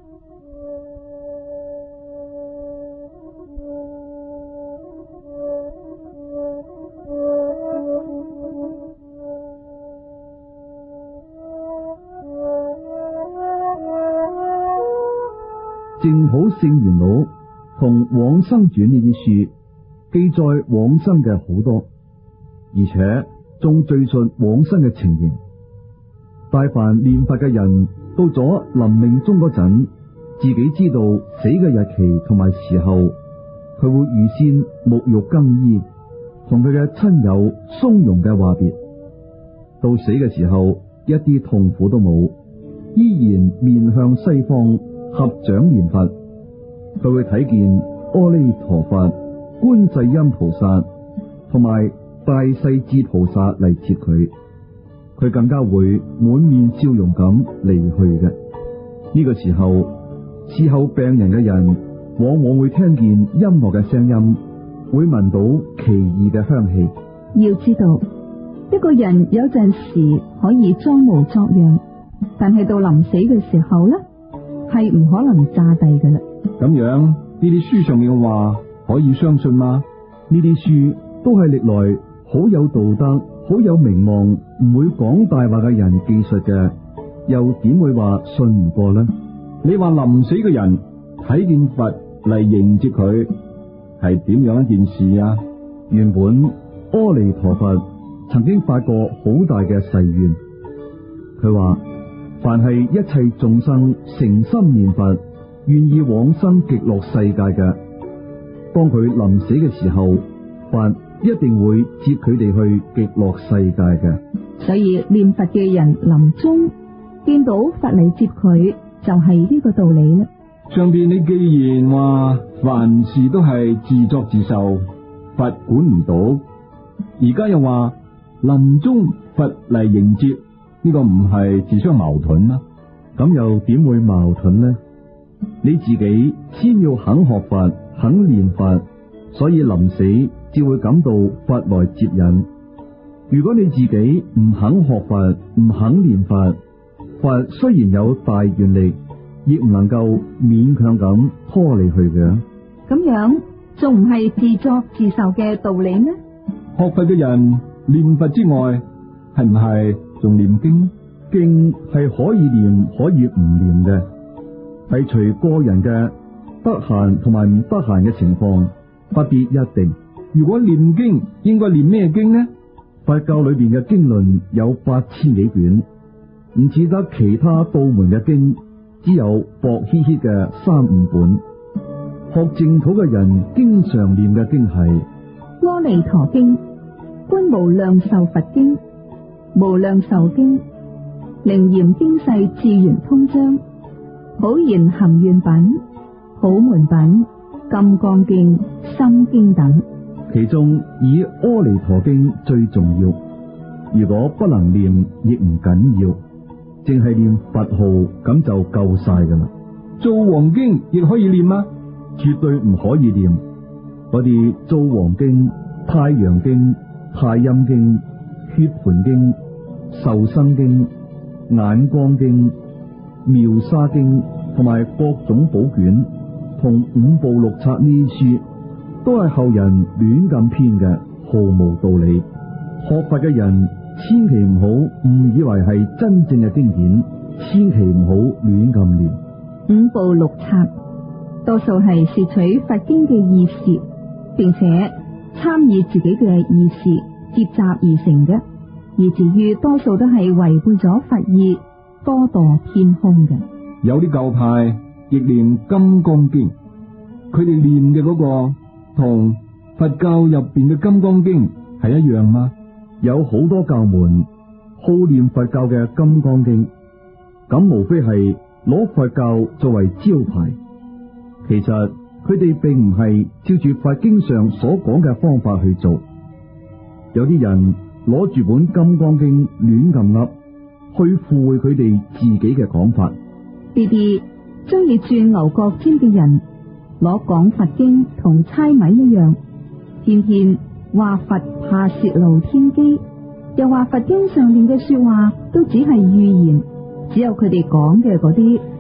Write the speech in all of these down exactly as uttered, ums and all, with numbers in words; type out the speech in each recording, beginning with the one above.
淨土聖言錄同往生傳呢啲書記載往生嘅好多，而且仲敘述往生嘅情形。大凡念佛嘅人到咗臨命終嗰陣，自己知道死嘅日期同埋時候，佢會預先沐浴更衣，同佢嘅親友鬆容嘅話別。到死嘅時候，一啲痛苦都冇，依然面向西方合掌念佛。佢會睇見阿彌陀佛、觀世音菩薩同埋大勢至菩薩嚟接佢，佢更加會滿面笑容咁離去嘅。呢個時候，伺候病人嘅人往往會聽見音樂嘅聲音，會聞到奇異嘅香氣。 要知道，一個人有陣時可以裝模作樣，但係到臨死嘅時候呢，係唔可能詐諦嘅啦。 咁樣呢啲書上面嘅話可以相信嗎？ 呢啲書都係歷來好有道德、好有名望、唔會講大話嘅人記述嘅，又點會話信唔過呢？ 你話臨死嘅人睇見佛嚟迎接佢，係點樣一件事啊？ 原本阿彌陀佛曾經發過好大嘅誓願，佢話凡係一切眾生誠心念佛，願意往生極樂世界嘅，當佢臨死嘅時候，佛一定會接佢哋去極樂世界嘅。 所以念佛嘅人臨終見到佛嚟接佢，就係呢個道理啦。 上邊你既然話凡事都係自作自受，佛管唔到，而家又話臨終佛嚟迎接，呢個唔係自相矛盾啦？ 咁又點會矛盾呢？你自己先要肯學佛，肯念佛，所以臨死只會感到佛來接引。如果你自己唔肯學佛，唔肯念佛，佛雖然有大願力，亦唔能夠勉強咁拖你去嘅。 咁樣仲唔係自作自受嘅道理呢？ 學佛嘅人念佛之外，係唔係仲念經？ 經係可以念，可以唔念嘅，係隨個人嘅得閒同埋唔得閒嘅情況，不必一定。 如果念經，應該念咩經呢？ 佛教裏邊嘅經論有八千幾卷，唔似得其他道門嘅經只有薄稀稀嘅三五本。學淨土嘅人經常念嘅經係阿彌陀經、觀無量壽佛經、無量壽經、楞嚴經世智圓通章、普賢行願品、普門品、金剛經、心經等。 其中以阿彌陀經最重要，如果不能念亦唔緊要，淨係念佛號咁就夠晒噶啦。 造王經亦可以念嗎？ 絕對唔可以念。嗰啲造王經、太陽經、太陰經、血盤經、壽生經、眼光經、妙沙經同埋各種寶卷同五部六冊呢啲書，都係後人亂咁編嘅，毫無道理。學佛嘅人千祈唔好誤以為係真正嘅經典，千祈唔好亂咁念。 五部六冊多數係攝取佛經嘅意思，並且參與自己嘅意思結集而成嘅，而至於多數都係違背咗佛意，多墮偏空嘅。 有啲教派亦念金剛經，佢哋念嘅嗰個同佛教入邊嘅金剛經係一樣嗎？ 有好多教門好念佛教嘅金剛經，咁無非係攞佛教作為招牌。其實佢哋並唔係照住佛經上所講嘅方法去做。有啲人攞住本金剛經亂咁噏，去附會佢哋自己嘅講法。 呢啲中意鑽牛角尖嘅人，攞講佛經同猜謎一樣，偏偏話佛怕泄露天機，又話佛經上面嘅說話都只係預言，只有佢哋講嘅嗰啲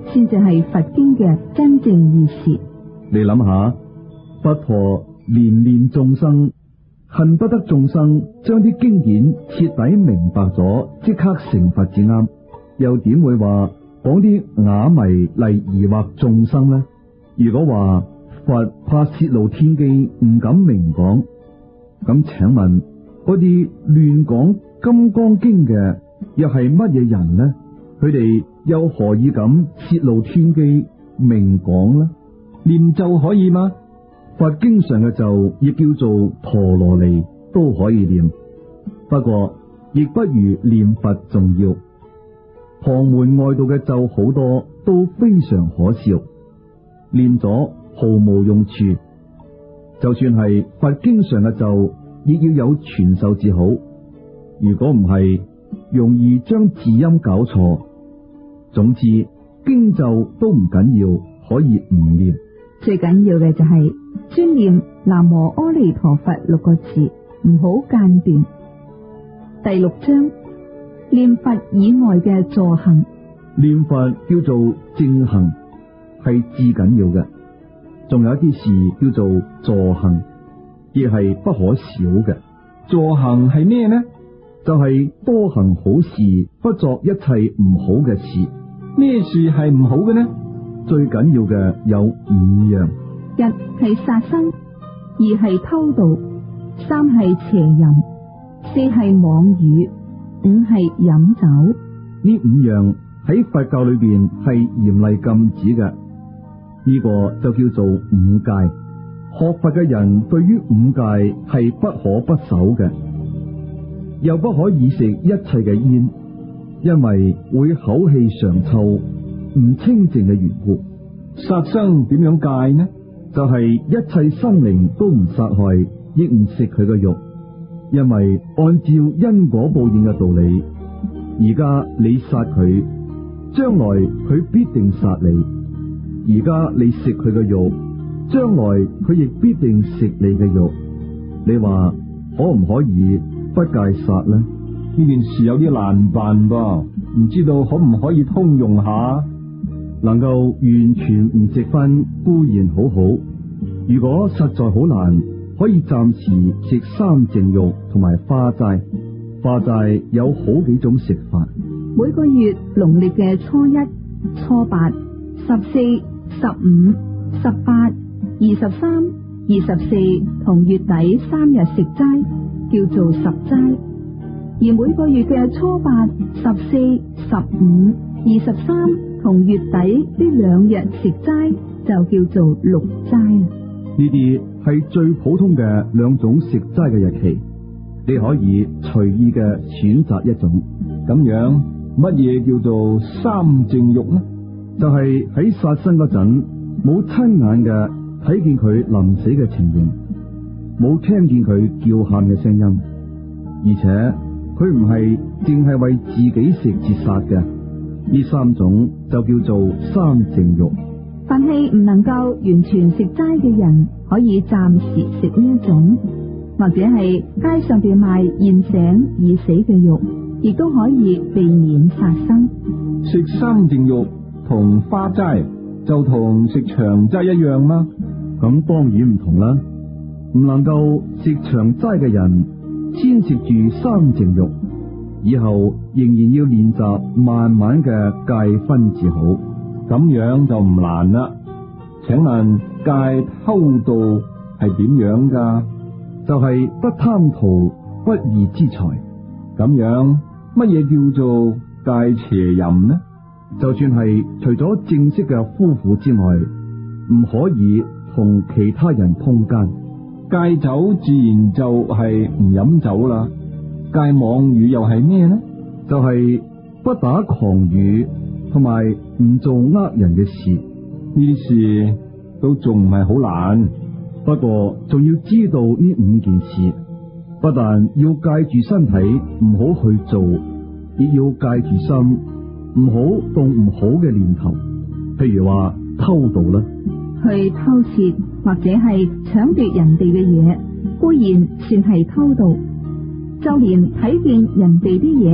先至係佛經嘅真正意思。 你諗下，佛陀憐憐眾生，恨不得眾生將啲經典徹底明白咗，即刻成佛至啱，又點會話講啲啞謎嚟疑惑眾生呢？如果話佛怕泄露天機，唔敢明講，咁請問嗰啲亂講金剛經嘅又係乜嘢人呢？佢哋又何以敢泄露天機明講呢？ 念咒可以嗎？ 佛經上嘅咒亦叫做陀羅尼，都可以念，不過亦不如念佛重要。旁門外道嘅咒好多都非常可笑，念咗毫無用處。就算係佛經上嘅咒，亦要有傳授至好。如果唔係，容易將字音搞錯。總之，經咒都唔緊要，可以唔念。 最緊要嘅就係專念南無阿彌陀佛六個字，唔好間斷。第六章，念佛以外嘅助行。 念佛叫做正行，係至緊要嘅。仲有一啲事叫做助行，亦係不可少嘅。 助行係咩呢？ 就係多行好事，不作一切唔好嘅事。 咩事係唔好嘅呢？ 最緊要嘅有五樣： 一係殺生，二係偷盜，三係邪淫，四係妄語，五係飲酒。 呢五樣喺佛教裏邊係嚴厲禁止嘅，呢個就叫做五戒。學佛嘅人對於五戒係不可不守嘅，又不可以食一切嘅煙，因為會口氣常臭，唔清淨嘅緣故。 殺生點樣戒呢？ 就係一切生靈都唔殺害，亦唔食佢嘅肉，因為按照因果報應嘅道理，而家你殺佢，將來佢必定殺你；而家你食佢嘅肉，將來佢亦必定食你嘅肉。你話可唔可以不戒殺呢？ 呢件事有啲難辦噃，唔知道可唔可以通用下？ 能夠完全唔食葷固然好好，如果實在好難，可以暫時食三淨肉同埋花齋。花齋有好幾種食法。 每個月農曆嘅初一、初八、十四、十五、十八、二十三、二十四同月底三日食齋，叫做十齋。而每個月嘅初八、十四、十五、二十三同月底呢兩日食齋，就叫做六齋啦。 呢啲係最普通嘅兩種食齋嘅日期，你可以隨意嘅選擇一種。 咁樣乜嘢叫做三淨肉呢？ 就係喺殺生嗰陣冇親眼嘅睇見佢臨死嘅情形，冇聽見佢叫喊嘅聲音，而且佢唔係淨係為自己食節殺嘅。呢三種就叫做三淨肉。 凡係唔能夠完全食齋嘅人，可以暫時食呢一種，或者係街上邊賣現醒已死嘅肉，亦都可以避免殺生。 食三淨肉同花齋就同食長齋一樣嗎？ 咁當然唔同啦。唔能夠食長齋嘅人，先食住三淨肉，以後仍然要練習慢慢嘅戒分至好。 咁樣就唔難啦。請問戒偷盜係點樣噶？ 就係不貪圖不義之財。 咁樣乜嘢叫做戒邪淫呢？ 就算係除咗正式嘅夫婦之外，唔可以同其他人通姦。 戒酒自然就係唔飲酒啦。戒妄語又係咩呢？ 就係不打誑語，同埋唔做呃人嘅事。 呢啲事都仲唔係好難， 不過仲要知道呢五件事，不但要戒住身體唔好去做，亦要戒住心，唔好動唔好嘅念頭。譬如話偷盜啦， 去偷竊或者係搶奪人哋嘅嘢，固然算係偷盜。就連睇見人哋啲嘢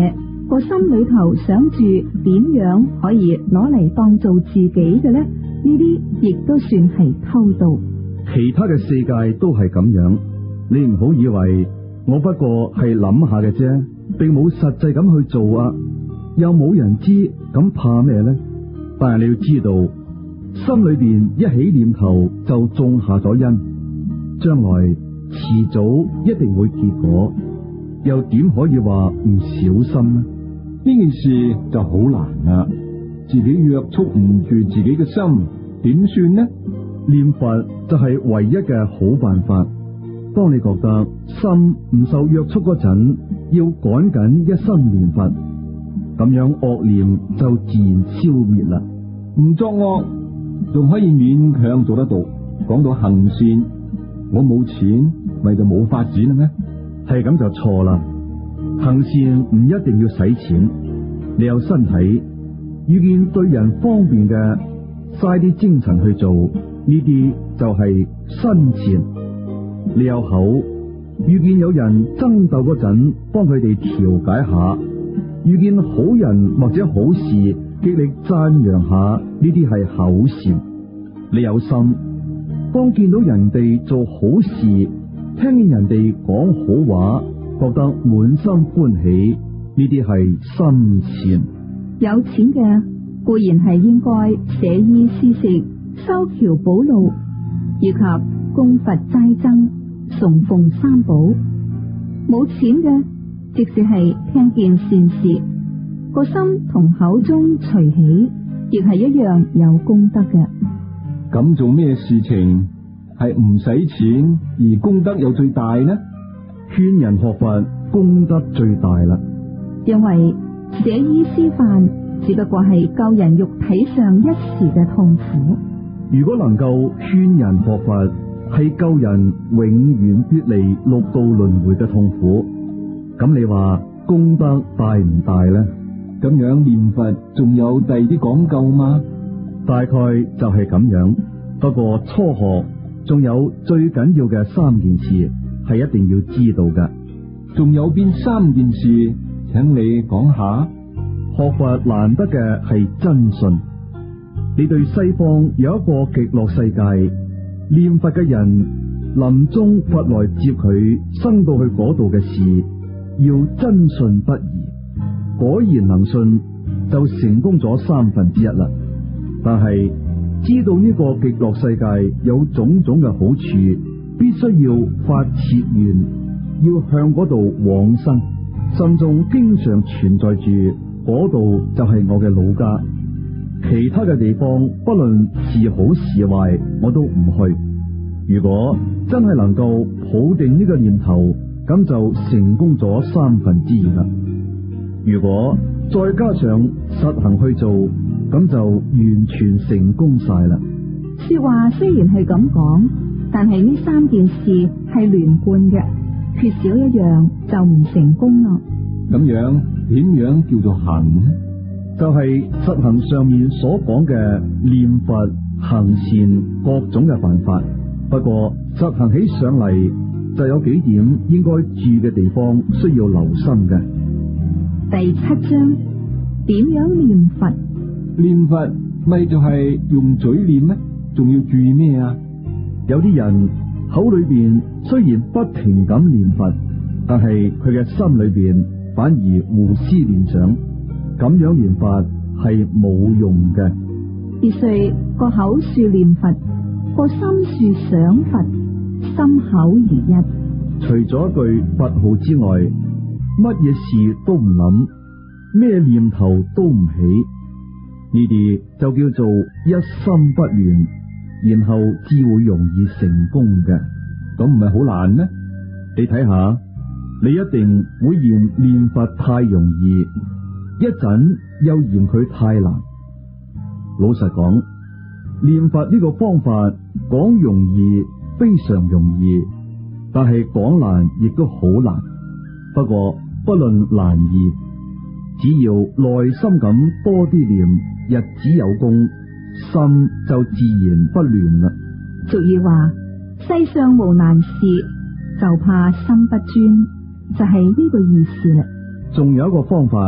個心裏頭想住點樣可以攞嚟當做自己嘅呢？呢啲亦都算係偷盜。 其他嘅世界都係咁樣，你唔好以為我不過係諗下嘅啫，並冇實際咁去做啊，又冇人知，咁怕咩呢？但係你要知道，心裏邊一起念頭就種下咗因，將來遲早一定會結果，又點可以話唔小心呢？ 呢件事就好難啦，自己約束唔住自己嘅心，點算呢？ 念佛就係唯一嘅好辦法。當你覺得心唔受約束嗰陣，要趕緊一心念佛，咁樣惡念就自然消滅啦。 唔作惡仲可以勉強做得到，講到行善，我冇錢咪就冇發展啦咩？ 係咁就錯啦。行善唔一定要使錢，你有身體，遇見對人方便嘅，嘥啲精神去做，呢啲就係身善。你有口，遇見有人爭鬥嗰陣，幫佢哋調解下；遇見好人或者好事，極力讚揚下，呢啲係口善。你有心，當見到人哋做好事，聽見人哋講好話，覺得滿心歡喜，呢啲係心善。 有錢嘅固然係應該捨衣施食、修橋補路，以及供佛齋僧、崇奉三寶。冇錢嘅，即使係聽見善事，個心同口中隨喜，亦係一樣有功德嘅。 咁做咩事情係唔使錢而功德又最大呢？ 勸人學佛功德最大啦， 因為捨衣施飯只不過係救人肉體上一時嘅痛苦。 如果能夠勸人學佛，係救人永遠脫離六道輪迴嘅痛苦，咁你話功德大唔大呢？ 咁樣念佛仲有第二啲講究嗎？ 大概就係咁樣。不過初學仲有最緊要嘅三件事係一定要知道嘅。 仲有邊三件事？請你講下。 學佛難得嘅係真信。你對西方有一個極樂世界，念佛嘅人臨終佛來接佢生到去嗰度嘅事，要真信不疑。果然能信，就成功咗三分之一啦。但係知道呢個極樂世界有種種嘅好處，必須要發切願，要向嗰度往生，心中經常存在住嗰度就係我嘅老家。其他嘅地方不論是好是壞，我都唔去。如果真係能夠抱定呢個念頭，咁就成功咗三分之二啦。如果再加上實行去做，咁就完全成功晒啦。 說話雖然係咁講，但係呢三件事係連貫嘅，缺少一樣就唔成功啦。 咁樣點樣叫做行呢？ 就係實行上面所講嘅念佛、行善各種嘅辦法。不過實行起上嚟，就有幾點應該注嘅地方需要留心嘅。 第七章，點樣念佛？ 念佛咪就係用嘴念咩？仲要注意咩啊？ 有啲人口裏邊雖然不停咁念佛，但係佢嘅心裏邊反而胡思亂想，咁樣念法係冇用嘅。 必須個口說念佛，個心說想佛，心口如一。 除咗一句佛號之外，乜嘢事都唔諗，咩念頭都唔起，呢啲就叫做一心不亂，然後至會容易成功嘅。 咁唔係好難咩？ 你睇下，你一定會嫌念佛太容易，一陣又嫌佢太難。老實講，念佛呢個方法講容易，非常容易，但係講難亦都好難。不過不論難易，只要耐心咁多啲念，日子有功，心就自然不亂啦。 俗語話：世上無難事，就怕心不專，就係呢個意思啦。 仲有一個方法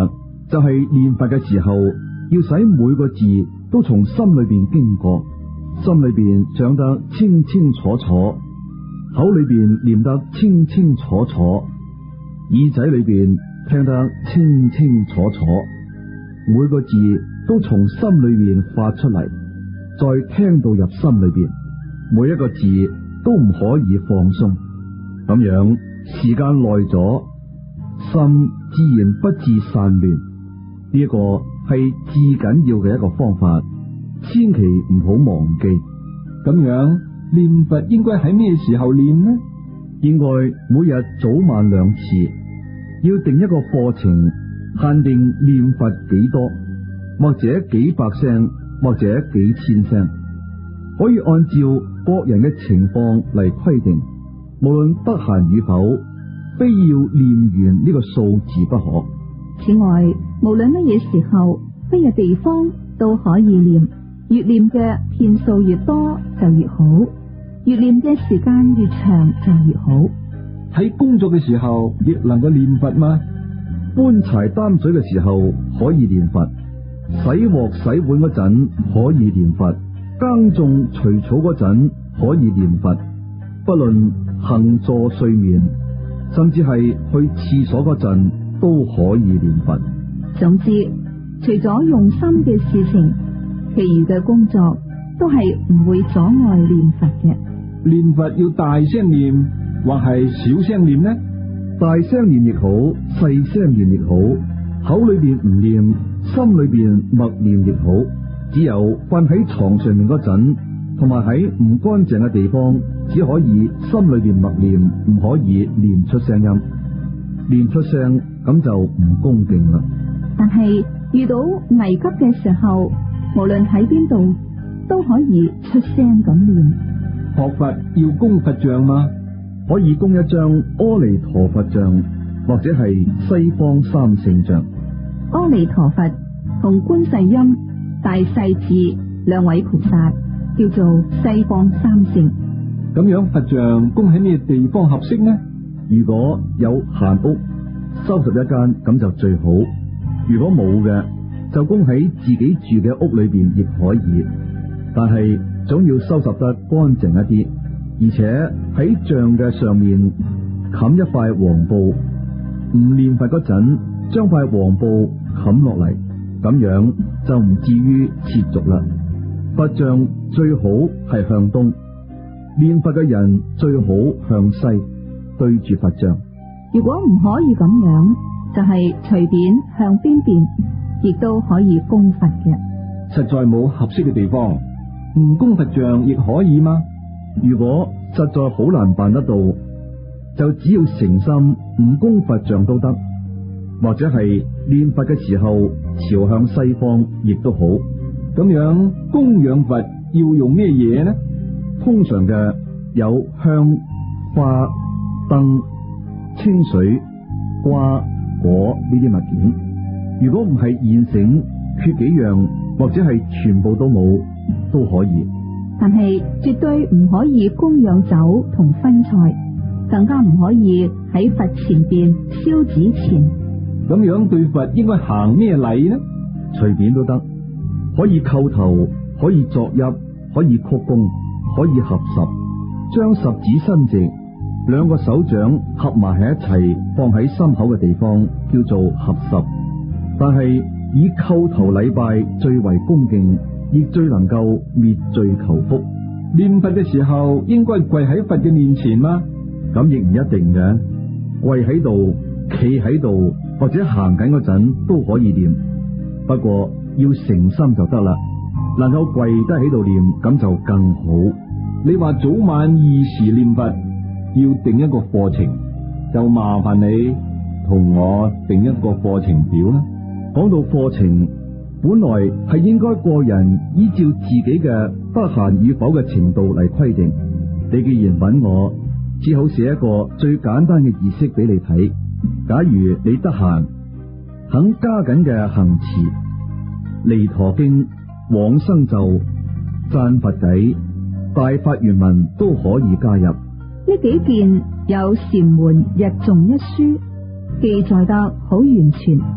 就係念佛嘅時候，要使每個字都從心裏邊經過，心裏邊想得清清楚楚，口裏邊念得清清楚楚，耳仔裏邊聽得清清楚楚，每個字都從心裏邊發出嚟，再聽到入心裏邊，每一個字都唔可以放鬆。咁樣時間耐咗，心自然不致散亂。呢一個係至緊要嘅一個方法，千祈唔好忘記。 咁樣念佛應該喺咩時候念呢？ 應該每日早晚兩次，要定一個課程，限定念佛幾多，或者幾百聲，或者幾千聲，可以按照各人嘅情況嚟規定。無論得閒與否，非要念完呢個數字不可。 此外，無論乜嘢時候、乜嘢地方都可以念，越念嘅遍數越多就越好，越念嘅時間越長就越好。 喺工作嘅時候亦能夠念佛嗎？ 搬柴擔水嘅時候可以念佛，洗鑊洗碗嗰陣可以念佛，耕種除草嗰陣可以念佛，不論行坐睡眠，甚至係去廁所嗰陣都可以念佛。 總之，除咗用心嘅事情，其餘嘅工作都係唔會阻礙念佛嘅。 念佛要大聲念，或係小聲念呢？ 大聲念亦好，細聲念亦好，口裏邊唔念，心裏邊默念亦好。只有瞓喺床上面嗰陣，同埋喺唔乾淨嘅地方，只可以心裏邊默念，唔可以念出聲音。念出聲咁就唔恭敬啦。 但係遇到危急嘅時候，無論喺邊度都可以出聲咁念。 學佛要供佛像嗎？ 可以供一張阿彌陀佛像，或者係西方三聖像。 阿彌陀佛同觀世音、大勢至兩位菩薩叫做西方三聖。 咁樣佛像供喺咩地方合適呢？ 如果有閒屋，收拾一間咁就最好。如果冇嘅，就供喺自己住嘅屋裏邊亦可以，但係總要收拾得乾淨一啲，而且喺像嘅上面冚一塊黃布。唔念佛嗰陣，將塊黃布冚落嚟，咁樣就唔至於褻瀆啦。佛像最好係向東，念佛嘅人最好向西，對住佛像。 如果唔可以咁樣，就係隨便向邊邊，亦都可以供佛嘅。 實在冇合適嘅地方，唔供佛像亦可以嗎？ 如果實在好難辦得到，就只要誠心唔供佛像都得，或者係念佛嘅時候朝向西方亦都好。 咁樣供養佛要用咩嘢呢？ 通常嘅有香、花、燈、清水、瓜果呢啲物件。如果唔係現成缺幾樣，或者係全部都冇，都可以。 但係絕對唔可以供養酒同葷菜，更加唔可以喺佛前邊燒紙錢。 咁樣對佛應該行咩禮呢？ 隨便都得，可以叩頭，可以作揖，可以鞠躬，可以合十，將十指伸直，兩個手掌合埋喺一齊，放喺心口嘅地方，叫做合十。但係以叩頭禮拜最為恭敬，亦最能夠滅罪求福。 念佛嘅時候應該跪喺佛嘅面前嗎？ 咁亦唔一定嘅，跪喺度、企喺度或者行緊嗰陣都可以念，不過要誠心就得啦。能夠跪得喺度念，咁就更好。 你話早晚二時念佛要定一個課程，就麻煩你同我定一個課程表啦。 講到課程，本來係應該個人依照自己嘅得閒與否嘅程度嚟規定。你既然揾我，只好寫一個最簡單嘅儀式俾你睇。假如你得閒，肯加緊嘅行持、彌陀經、往生咒、讚佛偈、大法願文都可以加入。 呢幾件有禪門日誦一書，記載得好完全。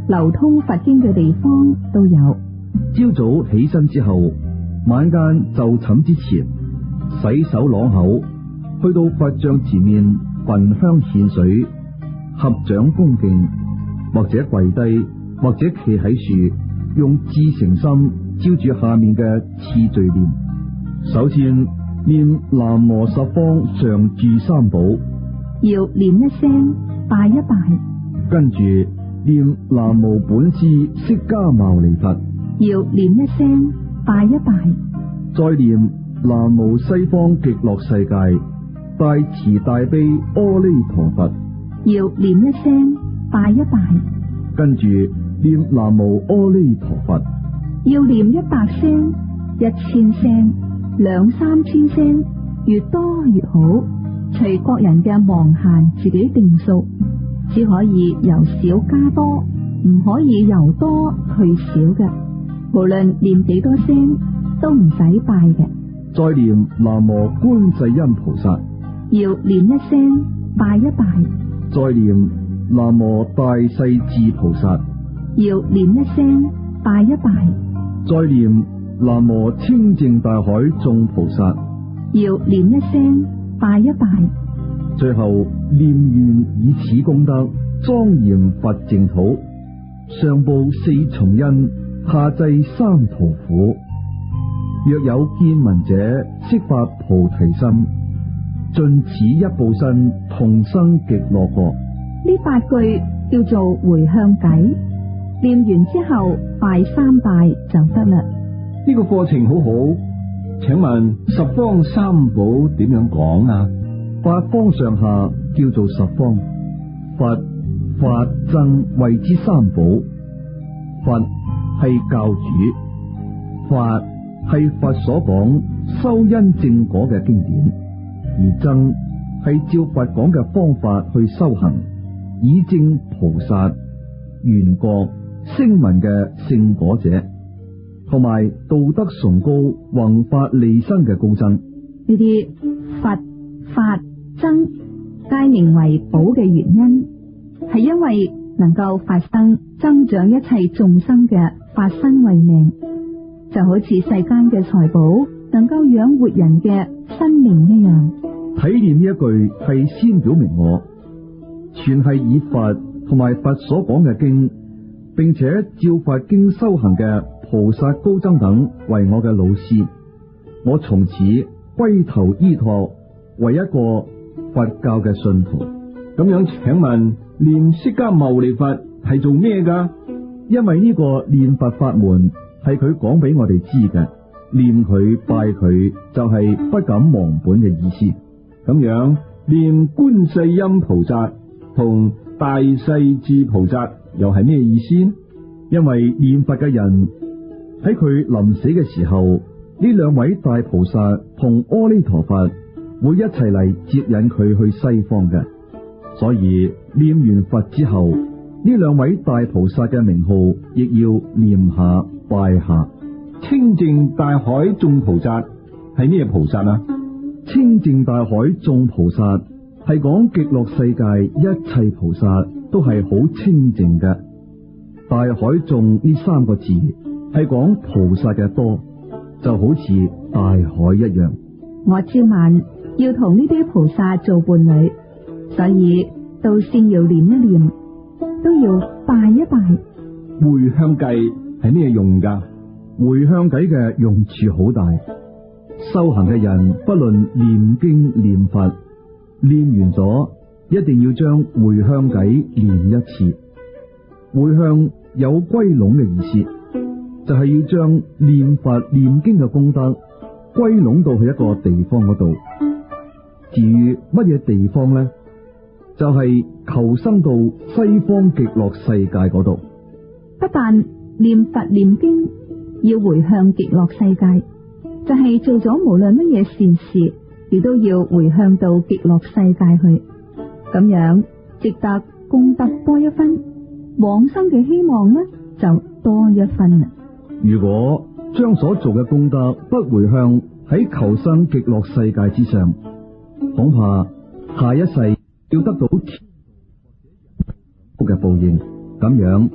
流通佛經嘅地方都有。 朝早起身之後，晚間就寢之前，洗手啷口，去到佛像前面焚香獻水，合掌恭敬，或者跪低，或者企喺樹，用至誠心照住下面嘅次序念。首先念南無十方常住三寶， 要念一聲拜一拜， 跟住念南無本師釋迦牟尼佛， 要念一聲拜一拜， 再念南無西方極樂世界大慈大悲阿彌陀佛， 要念一聲拜一拜， 跟住念南無阿彌陀佛， 要念一百聲、一千聲、兩三千聲，越多越好，隨各人嘅忙閒自己定數，只可以由少加多，唔可以由多去少嘅。無論念幾多聲都唔使拜嘅。 再念南無觀世音菩薩， 要念一聲拜一拜， 再念南無大勢至菩薩， 要念一聲拜一拜， 再念南無清淨大海眾菩薩， 要念一聲拜一拜， 最後念願以此功德莊嚴佛淨土，上報四重恩，下濟三途苦。若有見聞者，悉發菩提心，盡此一報身，同生極樂國。 呢八句叫做回向偈，念完之後拜三拜就得啦。 呢個課程好好，請問十方三寶點樣講啊？ 八方上下叫做十方，佛法僧謂之三寶。佛係教主，法係佛所講修因正果嘅經典，而僧係照佛講嘅方法去修行，以證菩薩、緣覺、聲聞嘅聖果者，同埋道德崇高、宏法利生嘅高僧。 呢啲佛法僧皆名為寶嘅原因，係因為能夠發生增長一切眾生嘅法身慧命，就好似世間嘅財寶能夠養活人嘅生命一樣。 體驗呢一句係先表明我，全係以佛同埋佛所講嘅經，並且照佛經修行嘅菩薩高僧等為我嘅老師，我從此歸頭依託為一個佛教嘅信徒。 咁樣請問念釋迦牟尼佛係做咩噶？ 因為呢個念佛法門係佢講俾我哋知嘅，念佢拜佢就係不敢忘本嘅意思。 咁樣念觀世音菩薩同大勢至菩薩又係咩意思呢？ 因為念佛嘅人喺佢臨死嘅時候，呢兩位大菩薩同阿彌陀佛會一齊嚟接引佢去西方嘅，所以念完佛之後，呢兩位大菩薩嘅名號亦要念下拜下。 清淨大海眾菩薩係咩菩薩啊？ 清淨大海眾菩薩係講極樂世界一切菩薩都係好清淨嘅。大海眾呢三個字係講菩薩嘅多，就好似大海一樣。 我朝晚要同呢啲菩薩做伴侶，所以都先要念一念，都要拜一拜。 回向偈係咩用噶？ 回向偈嘅用處好大，修行嘅人不論念經念佛，念完咗一定要將回向偈念一次。回向有歸攏嘅意思，就係、是、要將念佛念經嘅功德歸攏到去一個地方嗰度。至於乜嘢地方呢？就係、是、求生到西方極樂世界嗰度。 不但念佛念經要回向極樂世界，就係、是、做咗無論乜嘢善事，亦都要回向到極樂世界去。咁樣值得功德多一分，往生嘅希望呢就多一分啦。 如果將所做嘅功德不回向喺求生極樂世界之上，恐怕下一世要得到天嘅報應，咁樣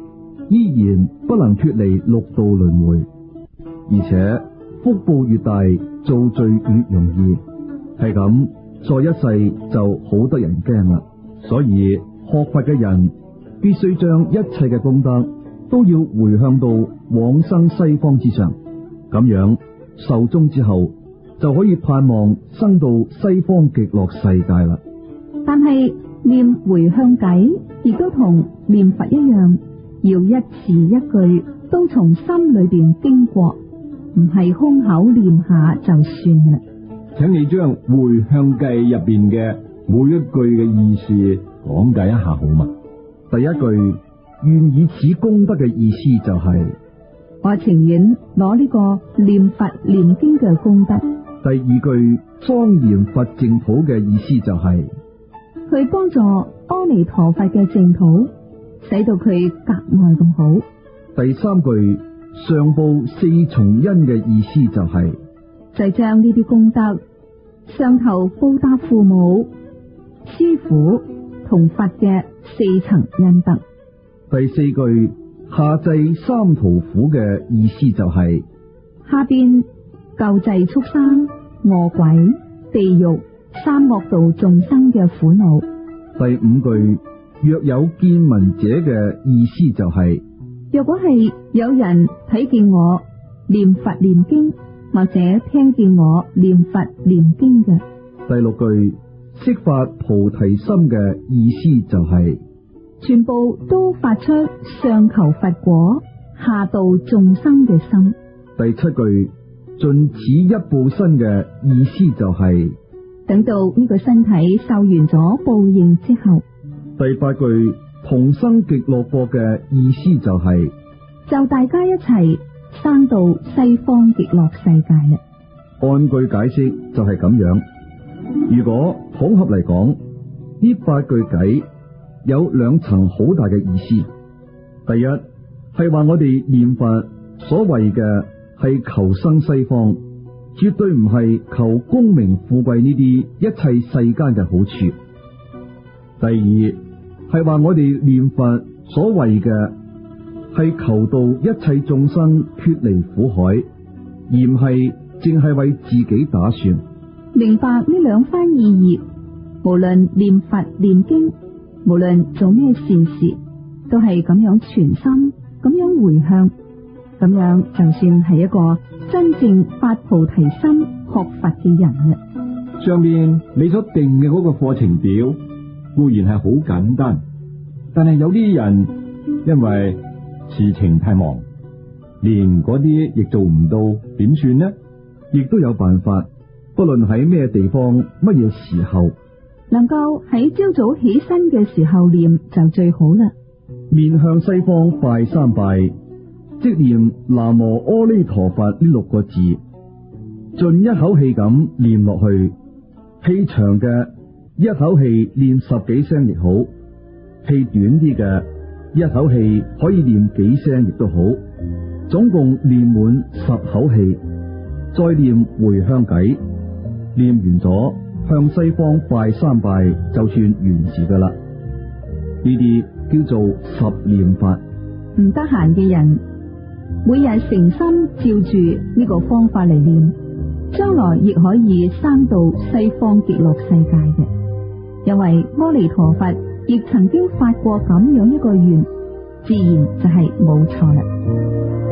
依然不能脫離六道輪迴，而且福報越大，造罪越容易。係咁，再一世就好得人驚啦。所以學佛嘅人必須將一切嘅功德都要回向到往生西方之上，咁樣壽終之後就可以盼望生到西方極樂世界啦。 但係念回向偈亦都同念佛一樣，要一字一句都從心裏邊經過，唔係空口念下就算啦。 請你將回向偈入邊嘅每一句嘅意思講解一下好嗎？ 第一句願以此功德嘅意思就係、是、 我情願攞呢個念佛念經嘅功德。 第二句莊嚴佛淨土嘅意思就係、是、 去幫助阿彌陀佛嘅淨土，使到佢格外咁好。 第三句上報四重恩嘅意思就係、是、 就將呢啲功德上頭報答父母、師父同佛嘅四層恩德。 第四句下濟三途苦嘅意思就係、是、 下邊救濟畜生、餓鬼、地獄三惡道眾生嘅苦惱。 第五句若有見聞者嘅意思就係、是、 若果係有人睇見我念佛念經，或者聽見我念佛念經嘅。 第六句釋發菩提心嘅意思就係、是、 全部都發出上求佛果下度眾生嘅心。 第七句盡此一報身嘅意思就係、是、 等到呢個身體受完咗報應之後。 第八句同生極樂國嘅意思就係、是、 就大家一齊生到西方極樂世界啦。 按句解釋就係咁樣。如果統合嚟講，呢八句偈有兩層好大嘅意思。第一係話我哋念佛所謂嘅係求生西方，絕對唔係求功名富貴呢啲一切世間嘅好處。第二係話我哋念佛所謂嘅係求到一切眾生脫離苦海，而唔係淨係為自己打算。 明白呢兩番意義，無論念佛念經，無論做咩善事，都係咁樣全心，咁樣回向，咁樣就算係一個真正發菩提心學佛嘅人啦。 上面你所定嘅嗰個課程表固然係好簡單，但係有啲人因為事情太忙，連嗰啲亦做唔到，點算呢？ 亦都有辦法。不論喺咩地方、乜嘢時候， 能夠喺朝早起身嘅時候念就最好啦。 面向西方拜三拜，即念南無阿彌陀佛呢六個字，盡一口氣咁念落去。氣長嘅一口氣念十幾聲亦好，氣短啲嘅一口氣可以念幾聲亦都好，總共念滿十口氣，再念回向偈。念完咗，向西方拜三拜就算完事噶啦。呢啲叫做十念法。 唔得閒嘅人，每日誠心照住呢個方法嚟念，將來亦可以生到西方極樂世界嘅。因為阿彌陀佛亦曾經發過咁樣一個願，自然就係冇錯啦。